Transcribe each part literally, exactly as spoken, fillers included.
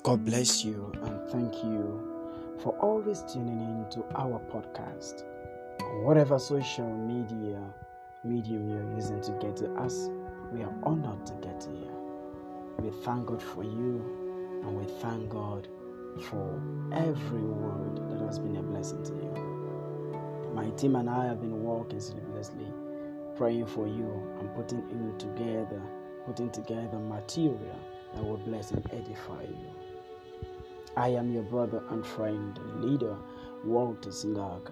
God bless you and thank you for always tuning in to our podcast. Whatever social media medium you're using to get to us, we are honored to get here. We thank God for you and we thank God for every word that has been a blessing to you. My team and I have been working sleeplessly, praying for you and putting in together, putting together material that will bless and edify you. I am your brother and friend and leader, Walter Singaka.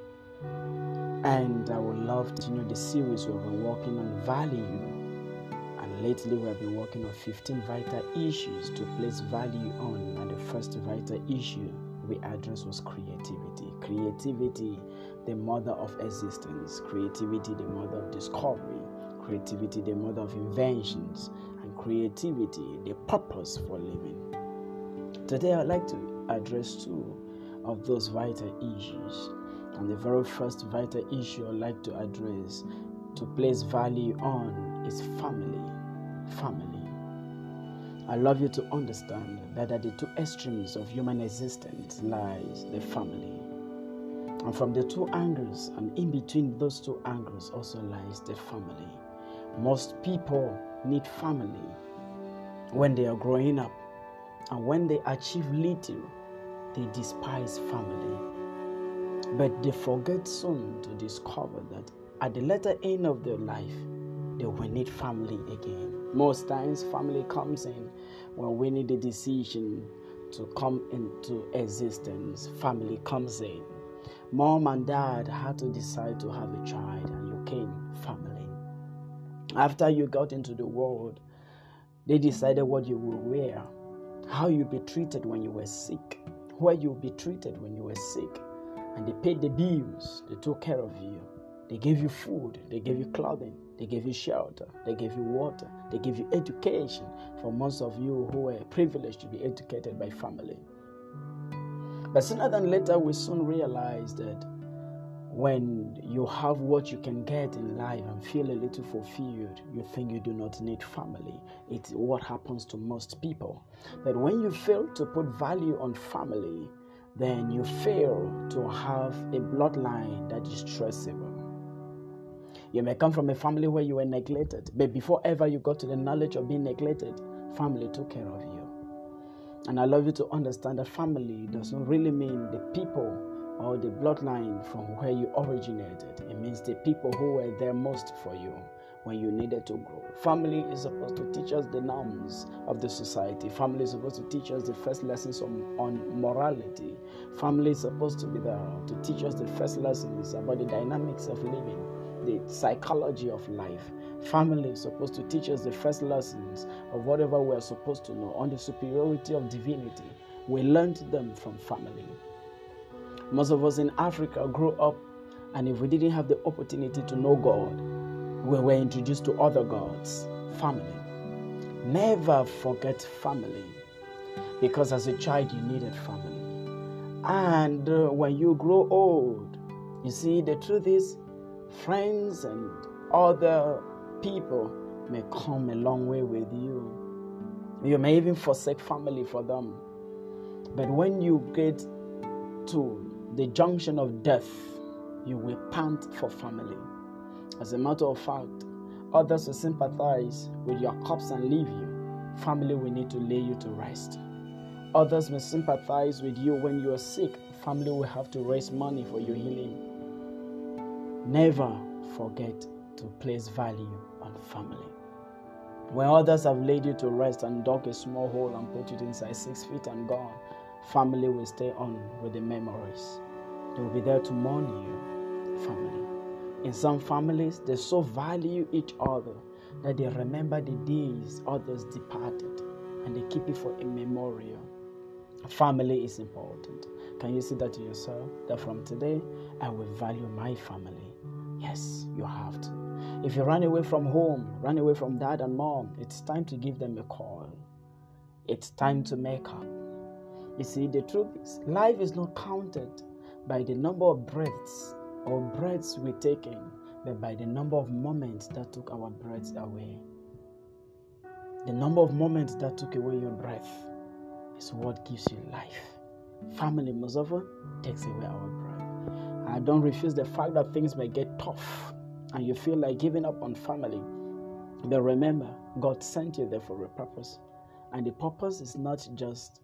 And I would love to know the series we have been working on value. And lately we have been working on fifteen vital issues to place value on. And the first vital issue we addressed was creativity. Creativity, the mother of existence. Creativity, the mother of discovery. Creativity, the mother of inventions. And creativity, the purpose for living. Today I'd like to address two of those vital issues. And the very first vital issue I'd like to address, to place value on, is family. Family. I love you to understand that at the two extremes of human existence lies the family. And from the two angles and in between those two angles also lies the family. Most people need family when they are growing up. And when they achieve little, they despise family. But they forget soon to discover that at the latter end of their life, they will need family again. Most times, family comes in when we need a decision to come into existence. Family comes in. Mom and dad had to decide to have a child, and you came, family. After you got into the world, they decided what you will wear, how you'll be treated when you were sick, where you'll be treated when you were sick. And they paid the bills, they took care of you. They gave you food, they gave you clothing, they gave you shelter, they gave you water, they gave you education. For most of you who were privileged to be educated by family. But sooner than later, we soon realize that when you have what you can get in life and feel a little fulfilled, you think you do not need family. It's what happens to most people. But when you fail to put value on family, then you fail to have a bloodline that is traceable. You may come from a family where you were neglected, but before ever you got to the knowledge of being neglected, family took care of you. And I love you to understand that family does not really mean the people or the bloodline from where you originated. It means the people who were there most for you when you needed to grow. Family is supposed to teach us the norms of the society. Family is supposed to teach us the first lessons on, on morality. Family is supposed to be there to teach us the first lessons about the dynamics of living, the psychology of life. Family is supposed to teach us the first lessons of whatever we are supposed to know on the superiority of divinity. We learned them from family. Most of us in Africa grew up, and if we didn't have the opportunity to know God, we were introduced to other gods. Family. Never forget family, because as a child you needed family. And uh, when you grow old, you see, the truth is, friends and other people may come a long way with you. You may even forsake family for them. But when you get to the junction of death, you will pant for family. As a matter of fact, others will sympathize with your corpse and leave you. Family will need to lay you to rest. Others may sympathize with you when you are sick. Family will have to raise money for your healing. Never forget to place value on family. When others have laid you to rest and dug a small hole and put it inside six feet and gone, family will stay on with the memories. They will be there to mourn you, family. In some families, they so value each other that they remember the days others departed and they keep it for a memorial. Family is important. Can you see that to yourself? That from today, I will value my family. Yes, you have to. If you run away from home, run away from dad and mom, it's time to give them a call. It's time to make up. You see, the truth is, life is not counted by the number of breaths or breaths we take in, but by the number of moments that took our breaths away. The number of moments that took away your breath. is what gives you life. Family most often takes away our breath. I don't refuse the fact that things may get tough and you feel like giving up on family. But remember, God sent you there for a purpose. And the purpose is not just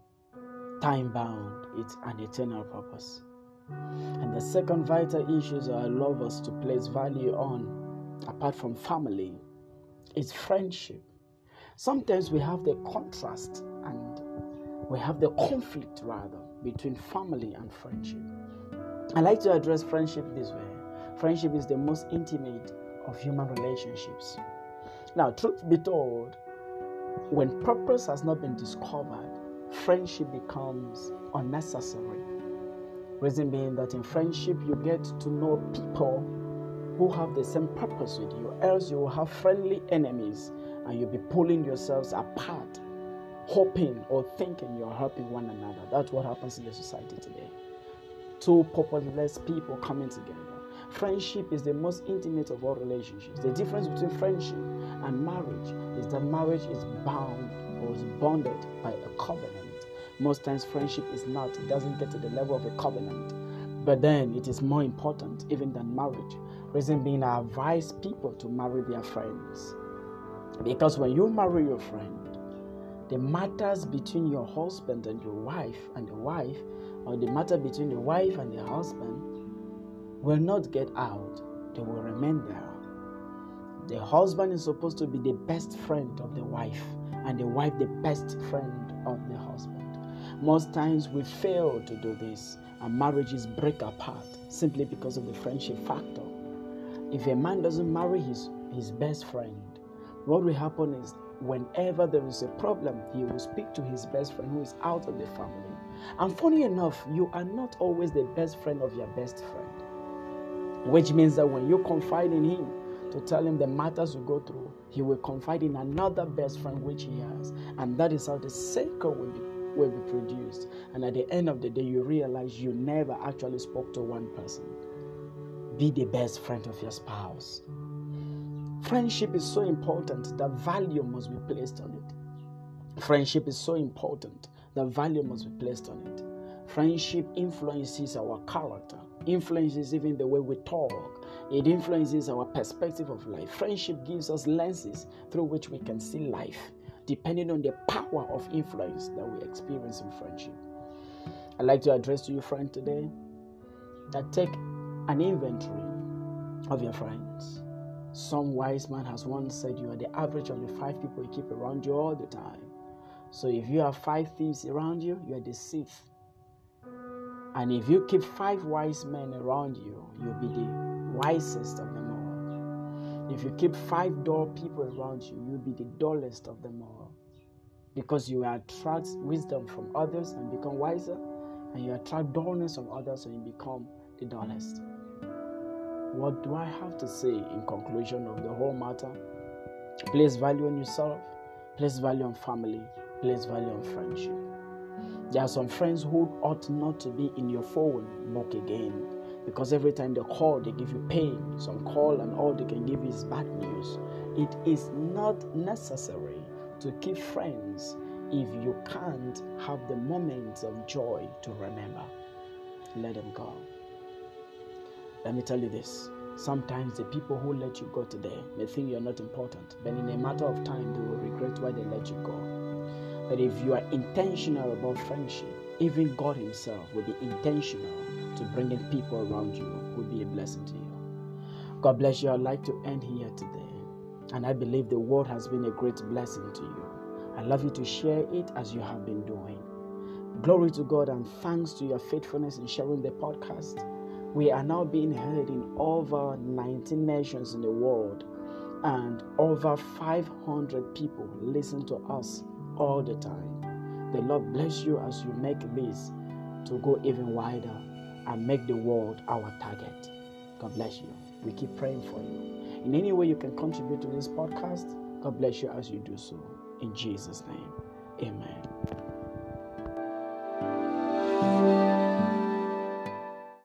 time-bound, it's an eternal purpose. And the second vital issue I love us to place value on, apart from family, is friendship. Sometimes we have the contrast and we have the conflict, rather, between family and friendship. I like to address friendship this way. Friendship is the most intimate of human relationships. Now, truth be told, when purpose has not been discovered, friendship becomes unnecessary. Reason being that in friendship, you get to know people who have the same purpose with you, else you will have friendly enemies and you'll be pulling yourselves apart, hoping or thinking you're helping one another. That's what happens in the society today. Two purposeless people coming together. Friendship is the most intimate of all relationships. The difference between friendship and marriage is that marriage is bound or is bonded by a covenant. Most times friendship is not. It doesn't get to the level of a covenant. But then it is more important even than marriage. Reason being, I advise people to marry their friends. Because when you marry your friend, the matters between your husband and your wife and the wife, or the matter between the wife and the husband, will not get out. They will remain there. The husband is supposed to be the best friend of the wife, and the wife the best friend of the husband. Most times we fail to do this, and marriages break apart simply because of the friendship factor. If a man doesn't marry his, his best friend, what will happen is whenever there is a problem, he will speak to his best friend who is out of the family. And funny enough, you are not always the best friend of your best friend, which means that when you confide in him to tell him the matters you go through, he will confide in another best friend which he has. And that is how the cycle will be, will be produced. And at the end of the day, you realize you never actually spoke to one person. Be the best friend of your spouse. Friendship is so important that value must be placed on it. Friendship is so important that value must be placed on it. Friendship influences our character, influences even the way we talk. It influences our perspective of life. Friendship gives us lenses through which we can see life, depending on the power of influence that we experience in friendship. I'd like to address to you, friend, today, that take an inventory of your friends. Some wise man has once said you are the average of the five people you keep around you all the time. So if you have five thieves around you, you are the sixth. And if you keep five wise men around you, you'll be the wisest of them all. If you keep five dull people around you, you'll be the dullest of them all. Because you attract wisdom from others and become wiser, and you attract dullness from others and you become the dullest. What do I have to say in conclusion of the whole matter? Place value on yourself, place value on family, place value on friendship. There are some friends who ought not to be in your phone book again, because every time they call, they give you pain. Some call and all they can give you is bad news. It is not necessary to keep friends if you can't have the moments of joy to remember. Let them go. Let me tell you this. Sometimes the people who let you go today may think you're not important, but in a matter of time, they will regret why they let you go. But if you are intentional about friendship, even God himself will be intentional to bringing people around you who will be a blessing to you. God bless you. I'd like to end here today. And I believe the word has been a great blessing to you. I love you to share it as you have been doing. Glory to God and thanks to your faithfulness in sharing the podcast. We are now being heard in over nineteen nations in the world, and over five hundred people listen to us all the time. The Lord bless you as you make this to go even wider and make the world our target. God bless you. We keep praying for you. In any way you can contribute to this podcast, God bless you as you do so. In Jesus' name, amen.